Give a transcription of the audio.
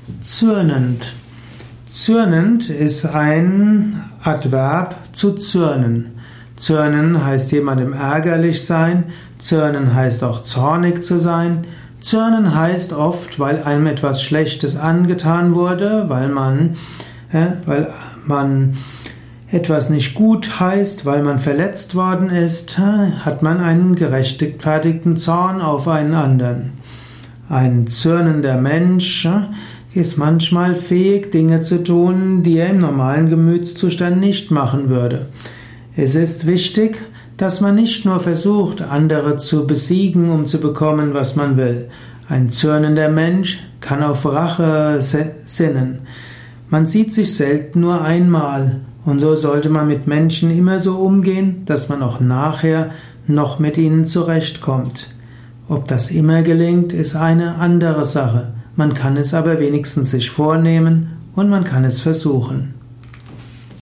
Zürnend. Zürnend ist ein Adverb zu zürnen. Zürnen heißt jemandem ärgerlich sein. Zürnen heißt auch zornig zu sein. Zürnen heißt oft, weil einem etwas Schlechtes angetan wurde, weil man etwas nicht gut heißt, weil man verletzt worden ist, hat man einen gerechtfertigten Zorn auf einen anderen. Ein zürnender Mensch ist manchmal fähig, Dinge zu tun, die er im normalen Gemütszustand nicht machen würde. Es ist wichtig, dass man nicht nur versucht, andere zu besiegen, um zu bekommen, was man will. Ein zürnender Mensch kann auf Rache sinnen. Man sieht sich selten nur einmal, und so sollte man mit Menschen immer so umgehen, dass man auch nachher noch mit ihnen zurechtkommt. Ob das immer gelingt, ist eine andere Sache. Man kann es aber wenigstens sich vornehmen und man kann es versuchen.